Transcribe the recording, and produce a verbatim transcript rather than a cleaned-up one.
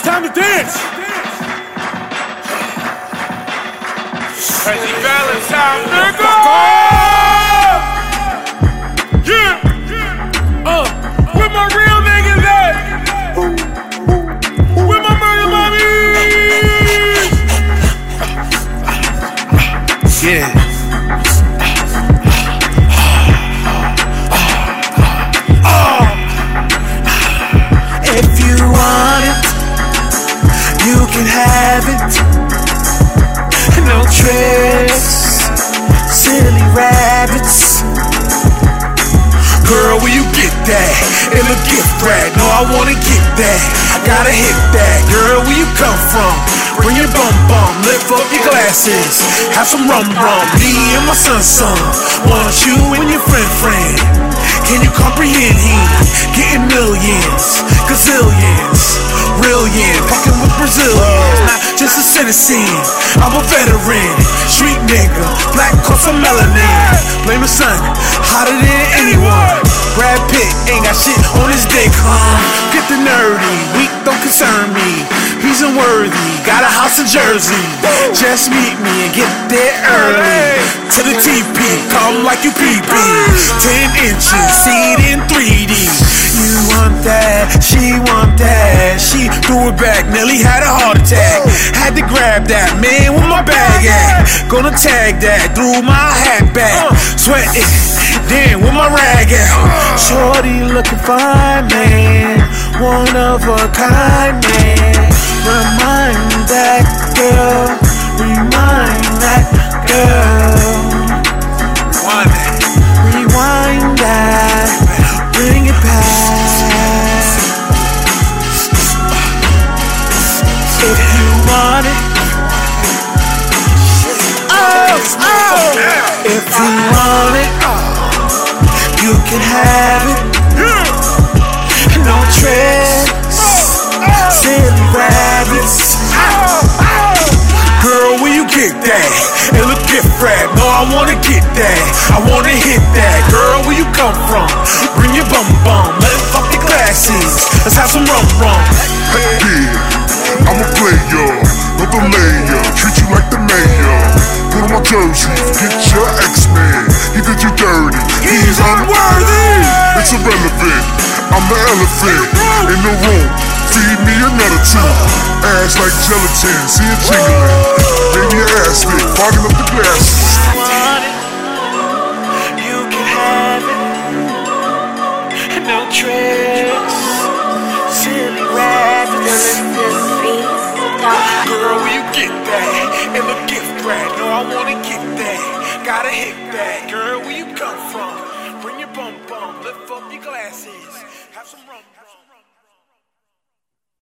time to dance. Crazy Valentine, nigga! Yeah! Uh, where my real niggas at? Where my murder mommies? Yeah. If you want it, you can have it. No tricks, silly rabbits. Girl, where you get that? In a gift bag, no, I wanna get that. I gotta hit that. Girl, where you come from? Bring your bum bum, lift up your glasses, have some rum rum. Me and my son son, want you and your friend friend. Can you comprehend him? Getting millions, gazillions, brilliant, fucking with Brazilians, not just a citizen. I'm a veteran, street nigga, black cause I'm melanin. Blame the sun, hotter than anyone. Brad Pitt ain't got shit on his dick, huh? Get the nerdy, weak don't concern me. He's unworthy, got a house in Jersey. Just meet me and get there early. To the T P, come like you P P. Ten inches, see it in three D. You want that, she want that. She threw it back, nearly had a heart attack. Had to grab that, man, where my bag at? Gonna tag that, threw my hat back. Sweating, damn, where my rag at? Shorty looking fine, man. One of a kind, man. Remind that girl, remind that girl. Rewind that. Rewind that, bring it back. If you want it, oh, oh. If you want it, you can have it. No tricks, silly rabbits. Girl, where you get that? It look gift wrap, no, I wanna get that. I wanna hit that. Girl, where you come from? Bring your bum bum, let it fuck your glasses. Let's have some rum rum. Yeah, I'm a player, not the layer. Treat you like the mayor. Put on my jersey, get your X-Man. He did you dirty, he's unworthy. It's irrelevant, I'm the elephant in the room. Feed me another two. Ass like gelatin, see it jingling. Baby ass thick, fogging up the glasses. You want it, you can have it. No tricks, silly rabbits. Girl, where you get that? In the gift bag, no, I wanna get that. Gotta hit that. Girl, where you come from? Bring your bum bum, lift up your glasses, have some rum rum.